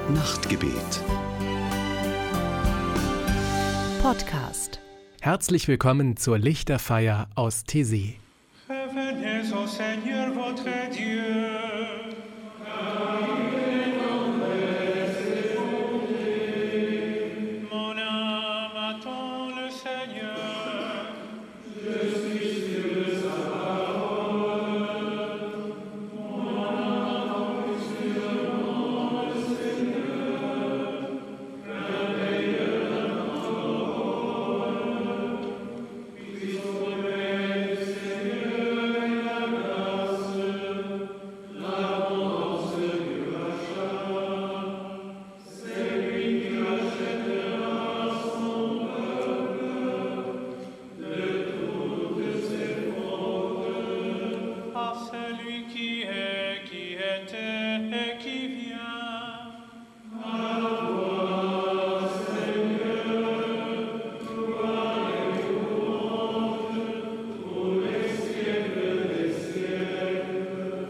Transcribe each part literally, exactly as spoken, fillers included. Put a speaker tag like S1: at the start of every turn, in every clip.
S1: Nachtgebet.
S2: Podcast.
S3: Herzlich willkommen zur Lichterfeier aus Taizé.
S4: Revenez au Seigneur votre Dieu. Mon âme attend le Seigneur. Je suis sur sa parole. Mon âme attend sûrement le Seigneur. Réveille la parole. Puis sommeil du Seigneur et la grâce, l'abondance du rachat. C'est lui qui rachètera son peuple de toutes ses fautes. À celui qui est, qui était et qui vient. À toi, Seigneur, gloire et louange pour les siècles des siècles.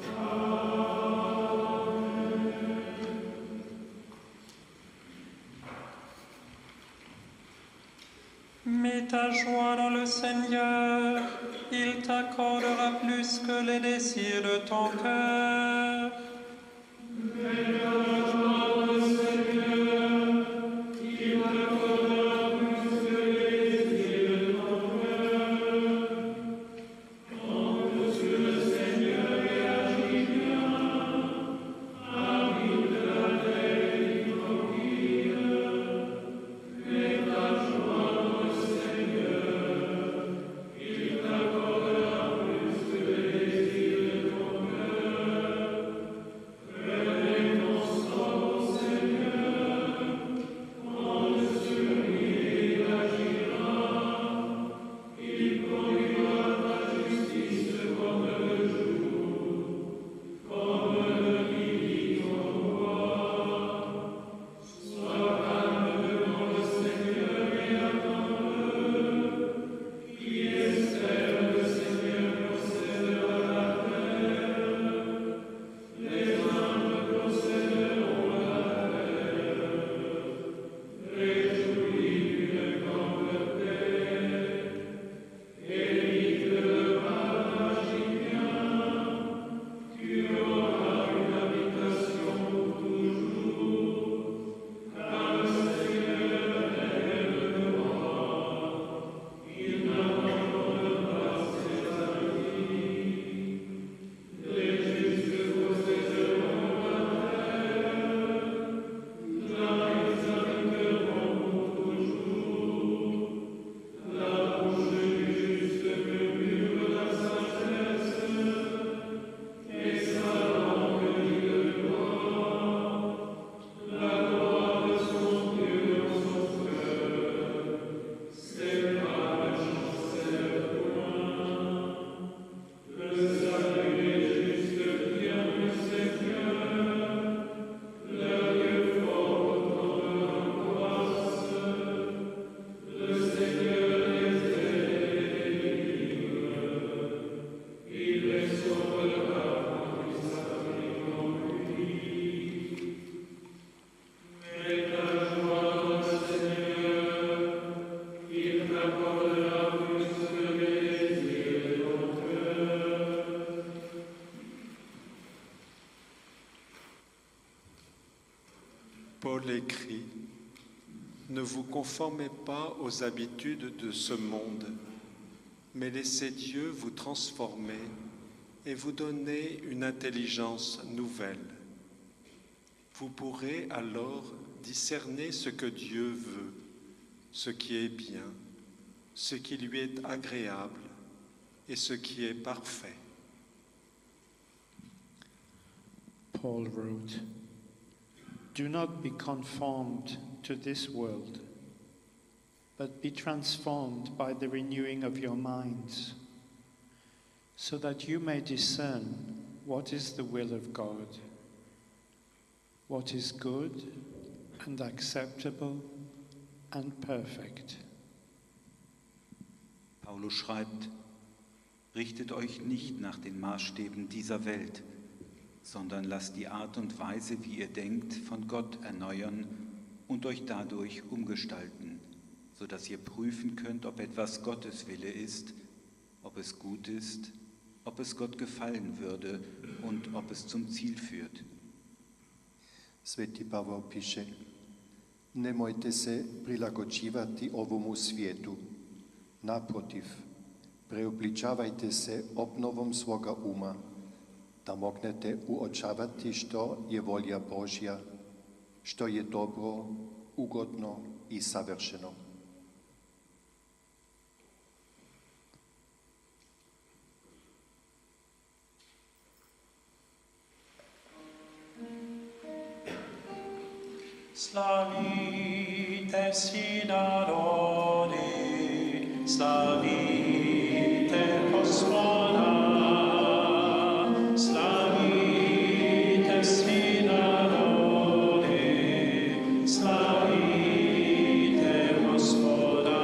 S4: Mets ta joie dans le Seigneur, il t'accordera plus que les désirs de ton cœur. Mets ta joie dans le Seigneur, il t'accordera plus que les désirs de ton cœur. Compte sur le Seigneur et agis bien, habite la veille tranquille. Mets ta joie dans le Seigneur, il t'accordera plus que les désirs de ton cœur. Prenez ton sort au Seigneur, compte sur lui et il agira. Il conduira ta justice comme le jour, comme le midi ton roi. Sois calme devant le Seigneur et attends-le. Qui espère le Seigneur possédera la terre. Les humbles posséderont la terre. Réjouis d'une grande paix. Évite le mal, agis bien. Tu auras une habitation pour toujours. Car le Seigneur est le roi. Il n'abandonne pas ses amis. Les justes posséderont la terre. Là ils habiteront pour toujours. La bouche du juste murmure la sagesse, et sa langue dit le droit. La gloire de son Dieu dans son cœur, ses pas ne chancellent point. Le salut des justes vient du Seigneur, leur Dieu fort dans leur angoisse. Le Seigneur les aide et les délivre, il les sauvera quand ils s'appliquent en lui. Mets ta joie dans le Seigneur, il t'accordera plus que les désirs de ton cœur.
S5: Paul écrit « Ne vous conformez pas aux habitudes de ce monde, mais laissez Dieu vous transformer et vous donner une intelligence nouvelle. Vous pourrez alors discerner ce que Dieu veut, ce qui est bien, ce qui lui est agréable et ce qui est parfait. »
S6: Paul wrote, "Do not be conformed to this world, but be transformed by the renewing of your minds, so that you may discern what is the will of God, what is good and acceptable and perfect."
S7: Paulus schreibt, richtet euch nicht nach den Maßstäben dieser Welt,
S1: sondern lasst die Art und Weise, wie ihr denkt, von Gott erneuern und euch dadurch umgestalten, sodass ihr prüfen könnt, ob etwas Gottes Wille ist, ob es gut ist, ob es Gott gefallen würde und ob es zum Ziel führt.
S7: Sveti Pavao piše, nemojte se prilagođivati ovomu svijetu, naprotiv, preobličavajte se obnovom svoga uma, da mognete uočavati što je volja Božja, što je dobro, ugodno i savršeno.
S4: Slavite sinadoni, slavite Gospoda, slavite sinadoni, slavite Gospoda.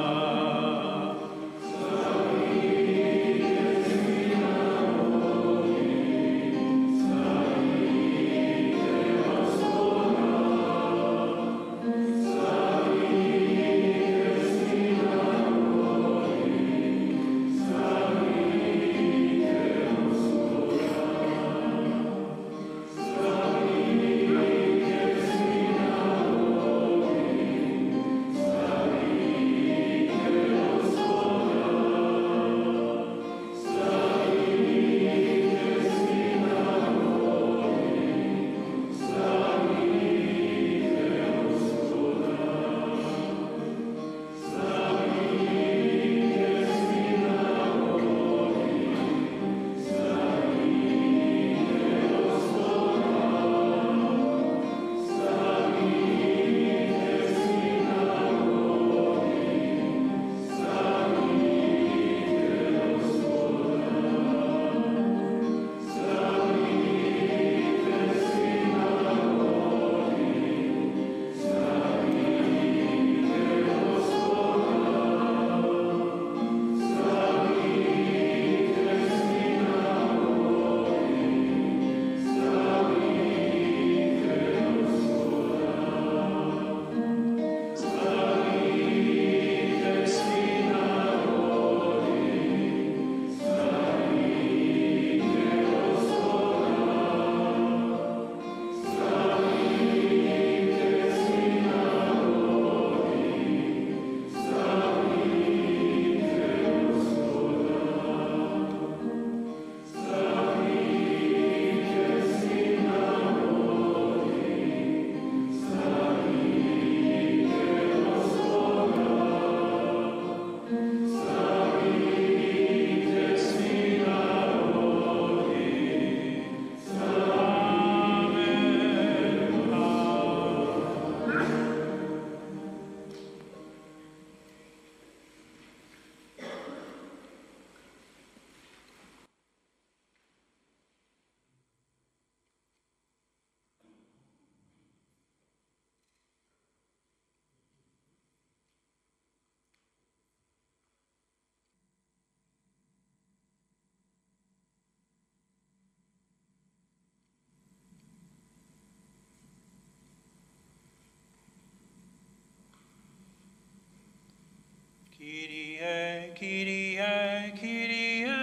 S4: Kyrie, Kyrie, Kyrie,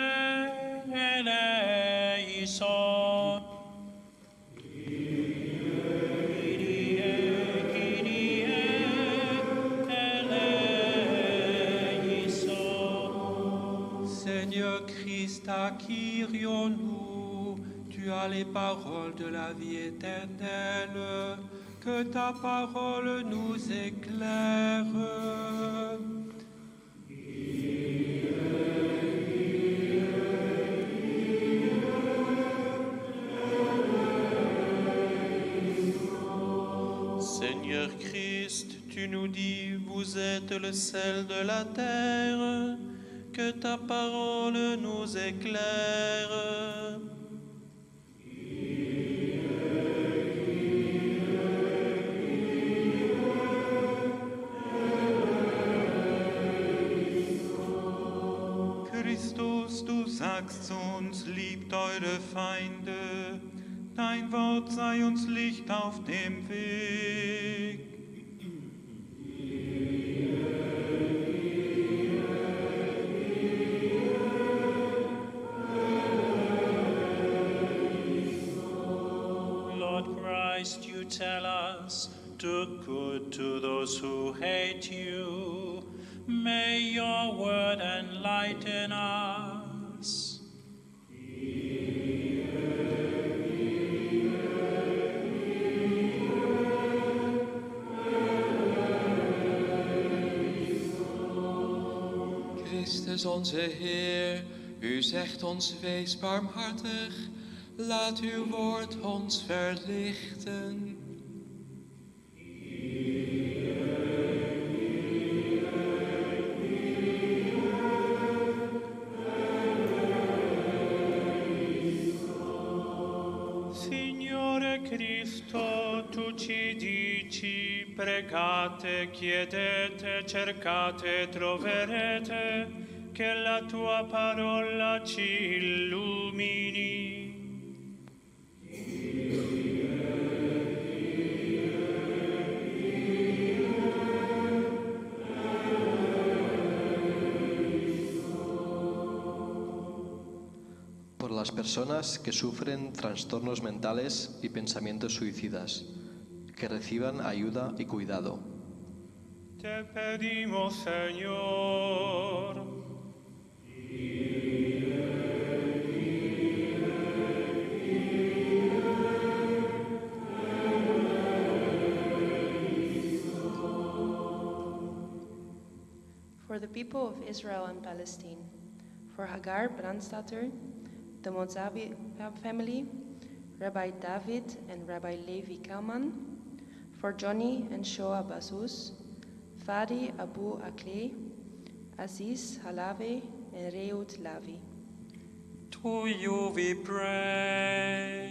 S4: eleison. Kyrie, Kyrie, eleison. Seigneur Christ, à Kyrions-nous, tu as les paroles de la vie éternelle, que ta parole nous éclaire. Seigneur Christ, tu nous dis, vous êtes le sel de la terre, que ta parole nous éclaire. Christus, du sagst uns, liebt eure Feinde,
S1: Dein Wort sei uns Licht auf dem Weg.
S4: Lord Christ, you tell us, do good to those who hate you. May your word enlighten us.
S8: Christus onze Heer, u zegt ons, wees barmhartig, laat uw woord ons verlichten.
S4: Signore Cristo, tu ci dici, pregate, chiedete, cercate, troverete, che la tua parola ci illumini.
S9: Por las personas que sufren trastornos mentales y pensamientos suicidas, que reciban ayuda y cuidado.
S4: Te pedimos, Señor.
S10: For the people of Israel and Palestine, for Hagar Brandstatter, the Mozabi family, Rabbi David and Rabbi Levi Kalman, for Johnny and Shoa Basus, Fadi Abu Akleh, Aziz Halave and Reut Lavi.
S4: To you we pray.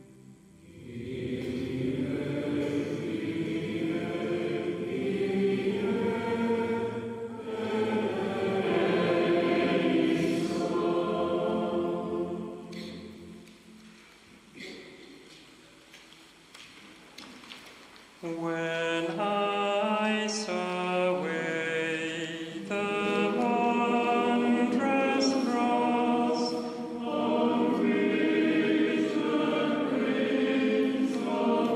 S4: When I survey the wondrous cross on which the Prince of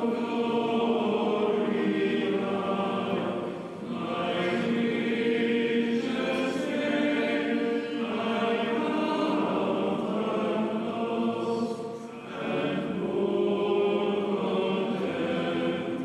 S4: Glory died, my riches gain, my comfort lost, and more content.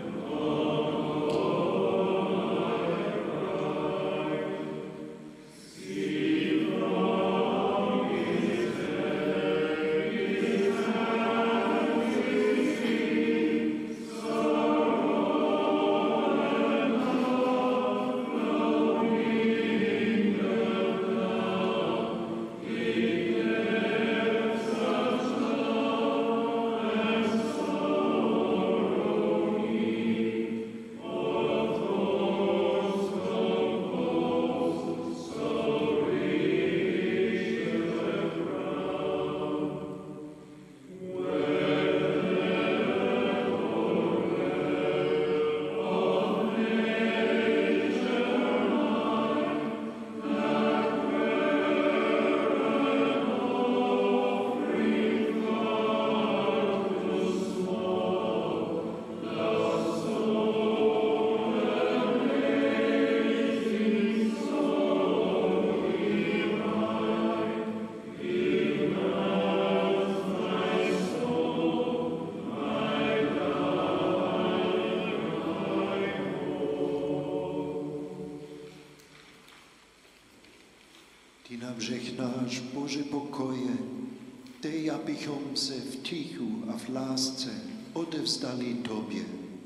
S11: Ty nám žehnáš, Bože pokoje, dej, abychom se v tichu a v lásce odevzdali Tobě.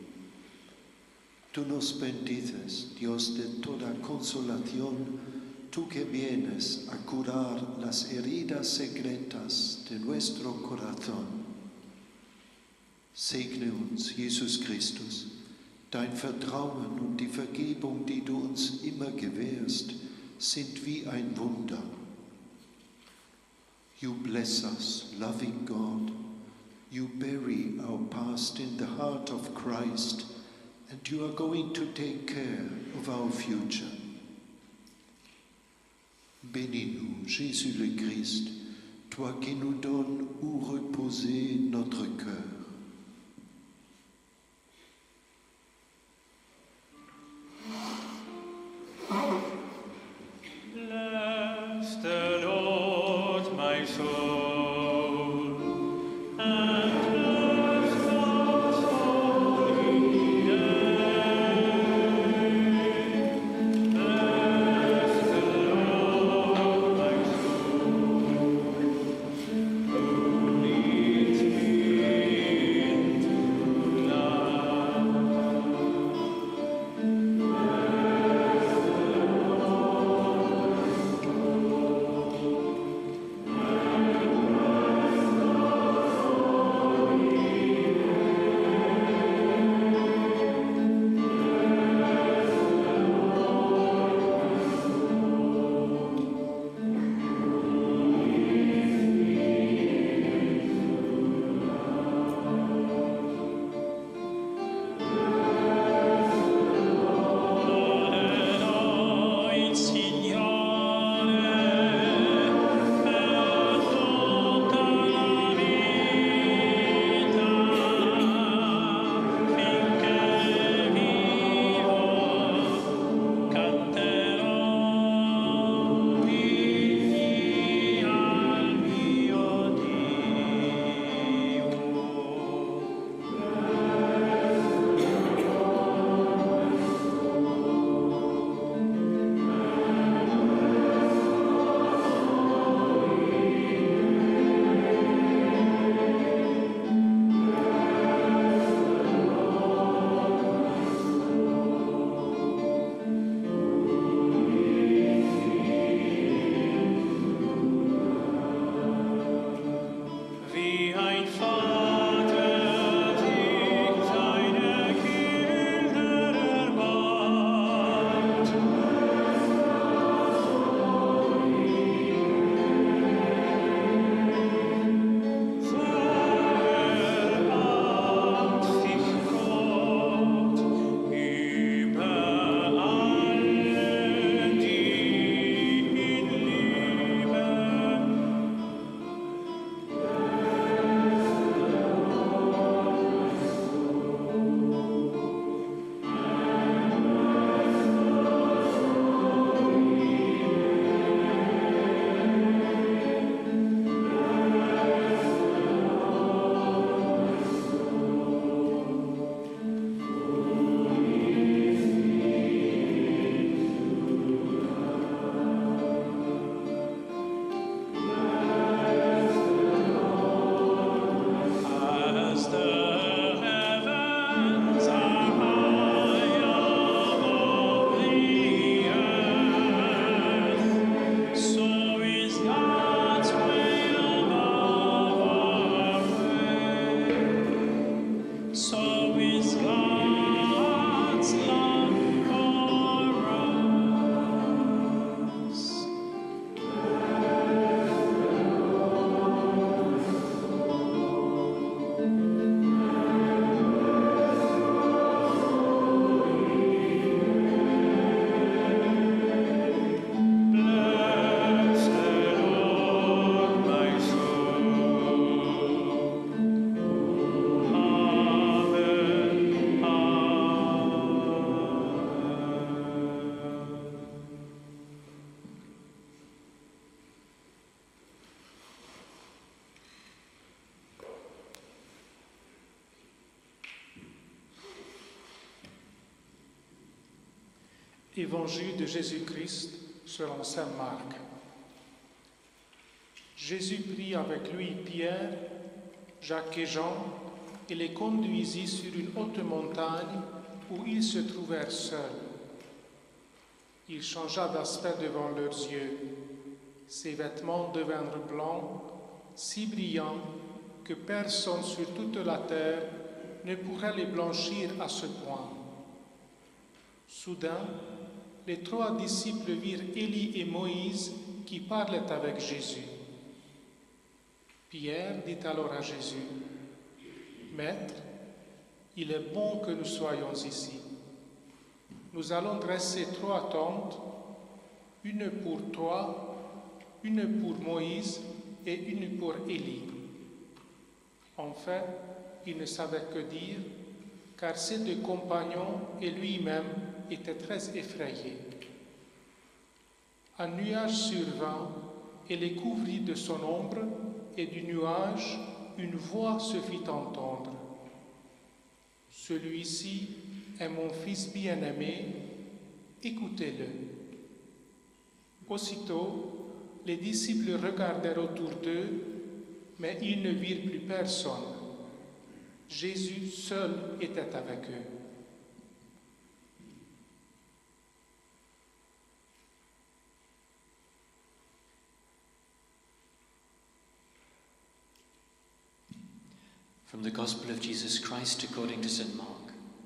S11: Tú nos bendices, Dios de toda consolación, tú que vienes a curar las heridas secretas de nuestro corazón. Segne uns, Jesus Christus, dein Vertrauen und die Vergebung, die du uns immer gewährst, sind wie ein Wunder. You bless us, loving God. You bury our past in the heart of Christ, and you are going to take care of our future. Bénis-nous, Jésus le Christ, toi qui nous donnes où reposer notre cœur.
S4: Bless the Lord, my soul, and bless God's holy name. Bless the Lord, my soul, who leads me into life. Il Signore per tutta la vita, finché vivo canterò inni al mio Dio. Wie ein Vater sich seine Kinder erbarmt, so erbarmt sich Gott über alle, die ihn lieben. As the heavens are high above the earth, so is God's way above our way. So is God's love for us. Bless the Lord, my soul. Amen. Amen.
S12: Évangile de Jésus-Christ selon saint Marc. Jésus prit avec lui Pierre, Jacques et Jean et les conduisit sur une haute montagne où ils se trouvèrent seuls. Il changea d'aspect devant leurs yeux. Ses vêtements devinrent blancs, si brillants que personne sur toute la terre ne pourrait les blanchir à ce point. Soudain, les trois disciples virent Élie et Moïse qui parlaient avec Jésus. Pierre dit alors à Jésus, Maître, il est bon que nous soyons ici. Nous allons dresser trois tentes, une pour toi, une pour Moïse et une pour Élie. Enfin, il ne savait que dire, car ses deux compagnons et lui-même étaient très effrayés. Un nuage survint et les couvrit de son ombre, et du nuage, une voix se fit entendre. Celui-ci est mon fils bien-aimé, écoutez-le. Aussitôt, les disciples regardèrent autour d'eux, mais ils ne virent plus personne. Jésus seul était avec eux.
S13: From the Gospel of Jesus Christ according to Saint Mark.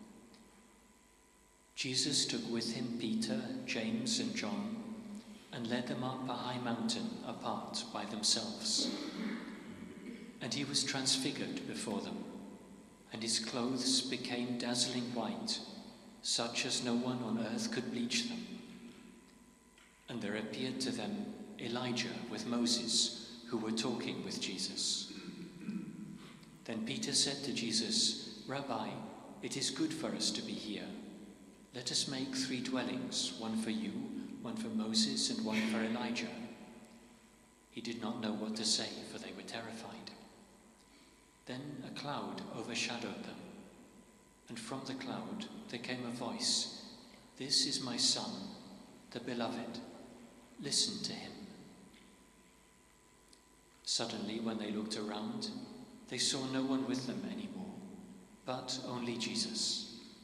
S13: Jesus took with him Peter, James, and John, and led them up a high mountain apart by themselves. And he was transfigured before them, and his clothes became dazzling white, such as no one on earth could bleach them. And there appeared to them Elijah with Moses, who were talking with Jesus. Then Peter said to Jesus, "Rabbi, it is good for us to be here. Let us make three dwellings, one for you, one for Moses, and one for Elijah." He did not know what to say, for they were terrified. Then a cloud overshadowed them, and from the cloud there came a voice, "This is my Son, the Beloved. Listen to him." Suddenly, when they looked around, they saw no one with them anymore, but only Jesus.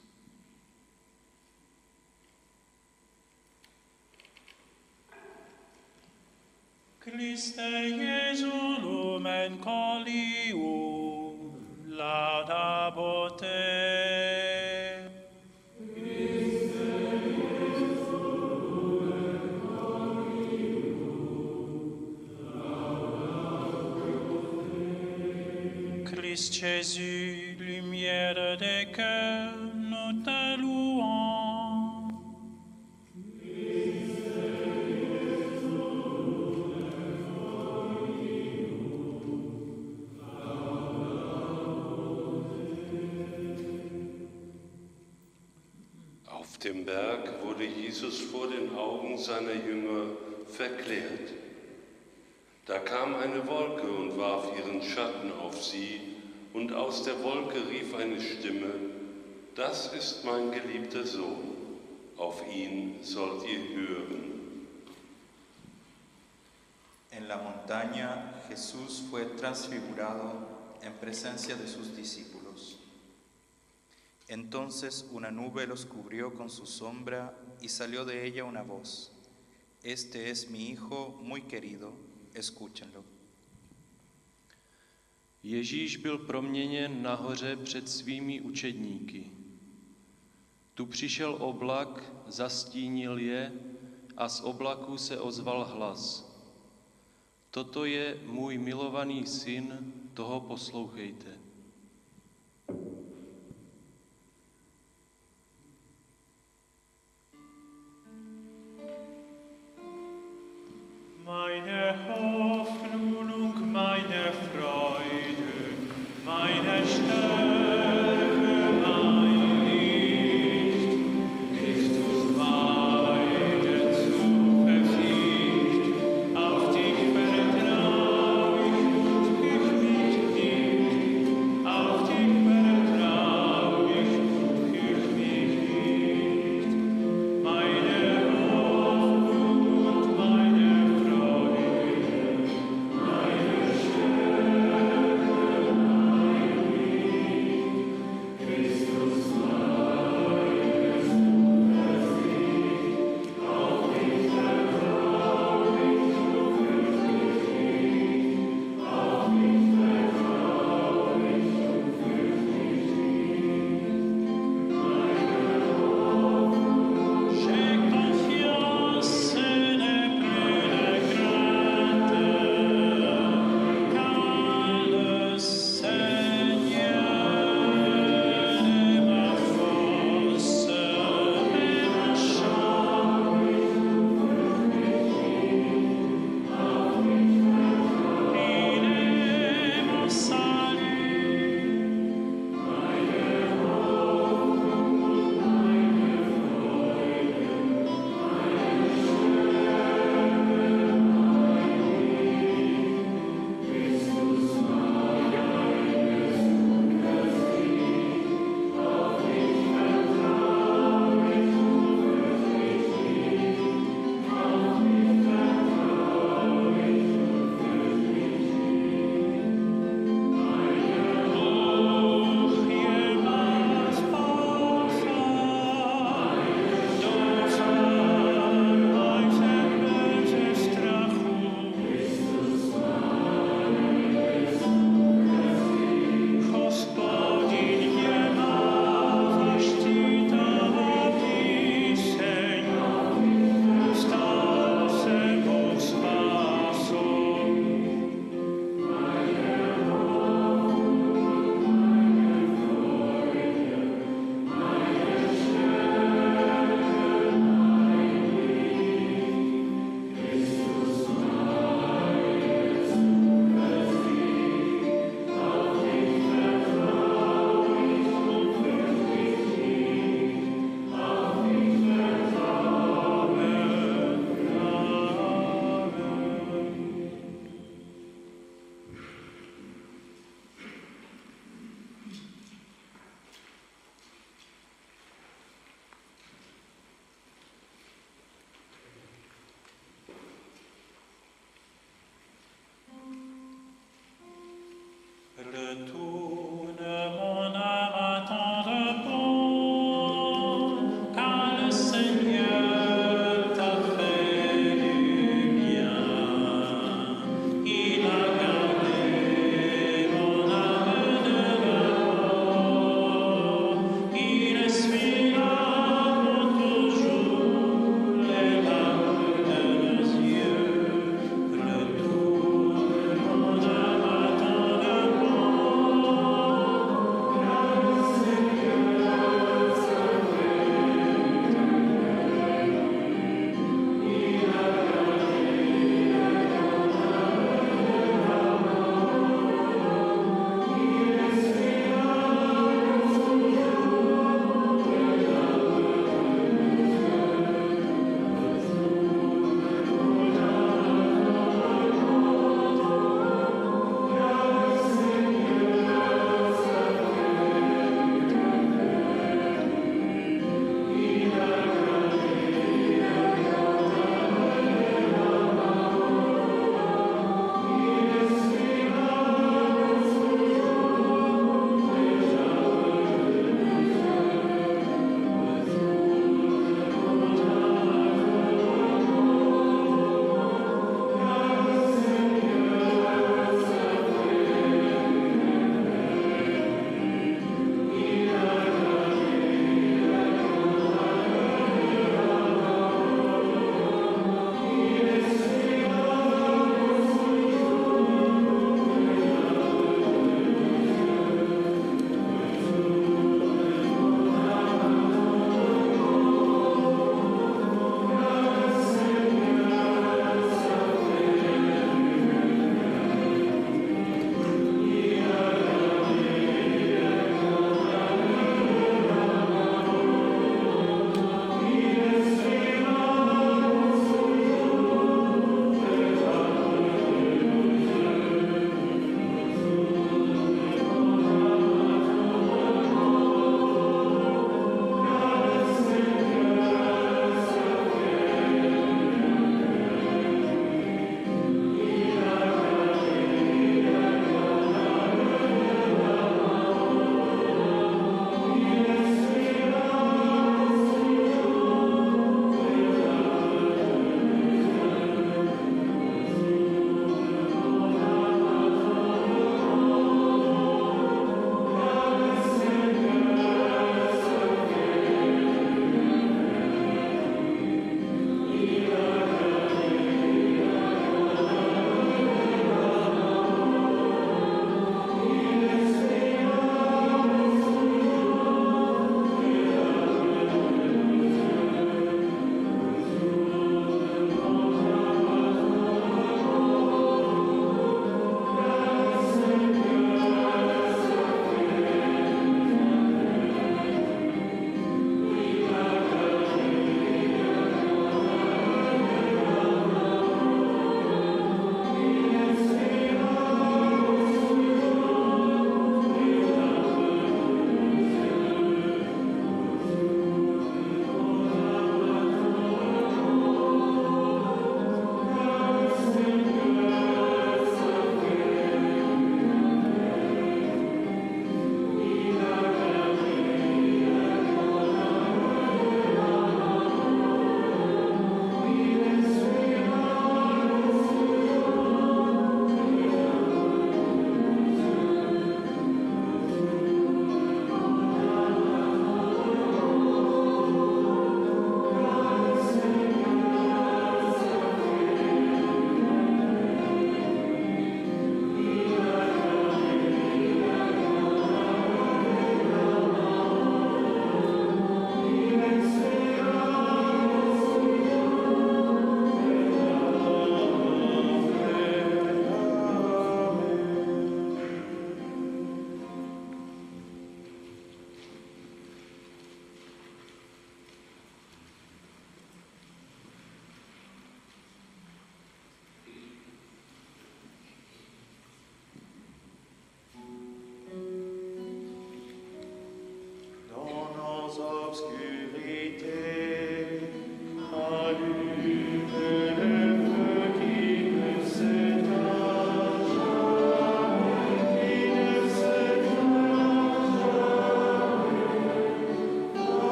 S4: Christe Jesu lumen colium, laudabo te. Christe Jesu lumen colium, laudabo te. Christ Jésus, lumière des cœurs, nous te louons.
S14: Auf dem Berg wurde Jesus vor den Augen seiner Jünger verklärt. Da kam eine Wolke und warf ihren Schatten auf sie, und aus der Wolke rief eine Stimme: "Das ist mein geliebter Sohn, auf ihn sollt ihr hören."
S15: En la montaña Jesús fue transfigurado en presencia de sus discípulos. Entonces una nube los cubrió con su sombra y salió de ella una voz: "Este es mi Hijo muy querido, escúchenlo."
S16: Ježíš byl proměněn nahoře před svými učedníky. Tu přišel oblak, zastínil je a z oblaku se ozval hlas: "Toto je můj milovaný syn, toho poslouchejte."
S4: Meine Hoffnung, meine Freude, meine Stärke, mein Licht, Christus meine Zuversicht, auf dich vertrau ich und fürcht mich nicht, auf dich vertrau ich und fürcht mich nicht, meine Hoffnung und meine Freude, meine Stärke, mein Licht.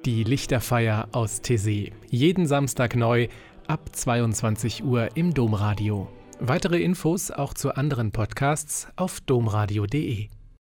S3: Die Lichterfeier aus Tessé. Jeden Samstag neu ab zweiundzwanzig Uhr im Domradio. Weitere Infos auch zu anderen Podcasts auf domradio punkt de.